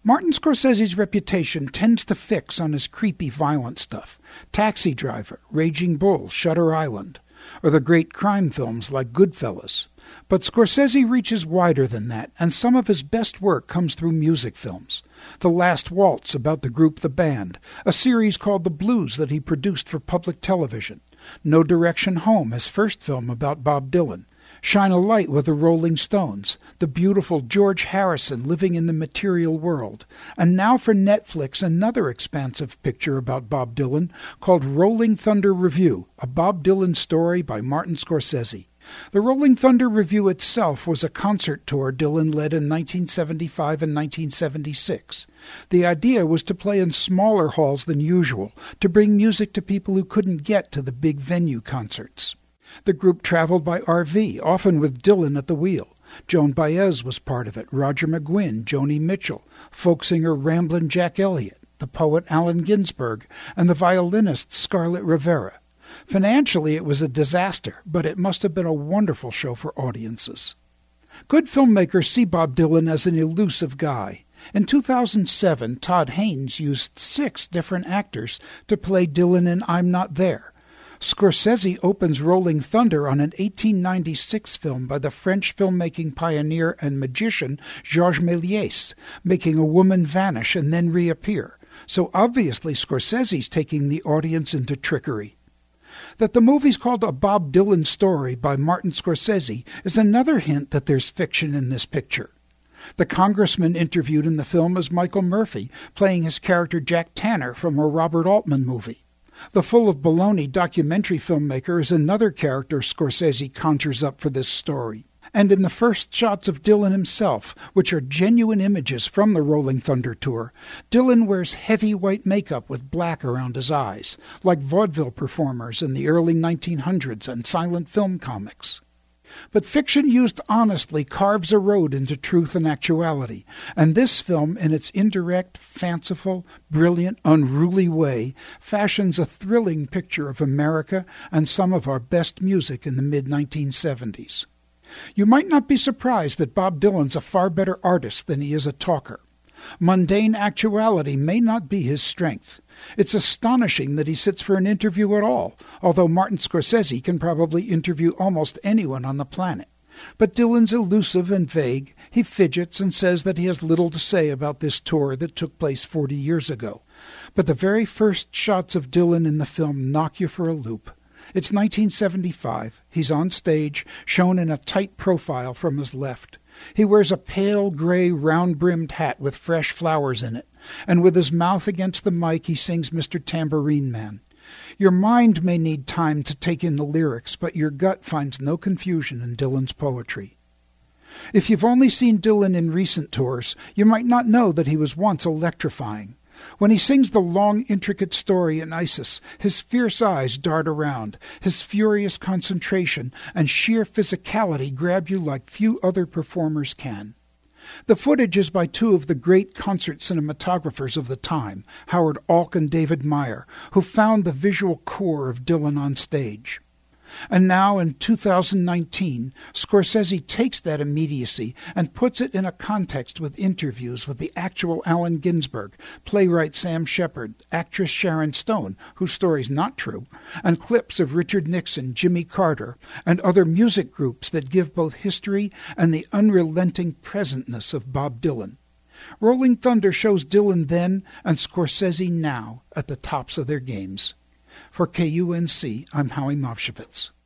Martin Scorsese's reputation tends to fix on his creepy, violent stuff. Taxi Driver, Raging Bull, Shutter Island, or the great crime films like Goodfellas. But Scorsese reaches wider than that, and some of his best work comes through music films. The Last Waltz, about the group The Band, a series called The Blues that he produced for public television. No Direction Home, his first film about Bob Dylan. Shine a Light with the Rolling Stones, the beautiful George Harrison living in the material world, and now for Netflix another expansive picture about Bob Dylan called Rolling Thunder Revue, a Bob Dylan story by Martin Scorsese. The Rolling Thunder Revue itself was a concert tour Dylan led in 1975 and 1976. The idea was to play in smaller halls than usual, to bring music to people who couldn't get to the big venue concerts. The group traveled by RV, often with Dylan at the wheel. Joan Baez was part of it, Roger McGuinn, Joni Mitchell, folk singer Ramblin' Jack Elliott, the poet Allen Ginsberg, and the violinist Scarlett Rivera. Financially, it was a disaster, but it must have been a wonderful show for audiences. Good filmmakers see Bob Dylan as an elusive guy. In 2007, Todd Haynes used 6 different actors to play Dylan in I'm Not There. Scorsese opens Rolling Thunder on an 1896 film by the French filmmaking pioneer and magician Georges Méliès, making a woman vanish and then reappear. So obviously Scorsese's taking the audience into trickery. That the movie's called A Bob Dylan Story by Martin Scorsese is another hint that there's fiction in this picture. The congressman interviewed in the film is Michael Murphy, playing his character Jack Tanner from a Robert Altman movie. The Full of Baloney documentary filmmaker is another character Scorsese conjures up for this story. And in the first shots of Dylan himself, which are genuine images from the Rolling Thunder tour, Dylan wears heavy white makeup with black around his eyes, like vaudeville performers in the early 1900s and silent film comics. But fiction used honestly carves a road into truth and actuality, and this film, in its indirect, fanciful, brilliant, unruly way, fashions a thrilling picture of America and some of our best music in the mid-1970s. You might not be surprised that Bob Dylan's a far better artist than he is a talker. Mundane actuality may not be his strength. It's astonishing that he sits for an interview at all, although Martin Scorsese can probably interview almost anyone on the planet. But Dylan's elusive and vague. He fidgets and says that he has little to say about this tour that took place 40 years ago. But the very first shots of Dylan in the film knock you for a loop. It's 1975. He's on stage, shown in a tight profile from his left. He wears a pale gray round-brimmed hat with fresh flowers in it, and with his mouth against the mic he sings Mr. Tambourine Man. Your mind may need time to take in the lyrics, but your gut finds no confusion in Dylan's poetry. If you've only seen Dylan in recent tours, you might not know that he was once electrifying. When he sings the long, intricate story in Isis, his fierce eyes dart around, his furious concentration and sheer physicality grab you like few other performers can. The footage is by 2 of the great concert cinematographers of the time, Howard Alk and David Meyer, who found the visual core of Dylan on stage. And now, in 2019, Scorsese takes that immediacy and puts it in a context with interviews with the actual Allen Ginsberg, playwright Sam Shepard, actress Sharon Stone, whose story's not true, and clips of Richard Nixon, Jimmy Carter, and other music groups that give both history and the unrelenting presentness of Bob Dylan. Rolling Thunder shows Dylan then and Scorsese now at the tops of their games. For KUNC, I'm Howie Mavshevitz.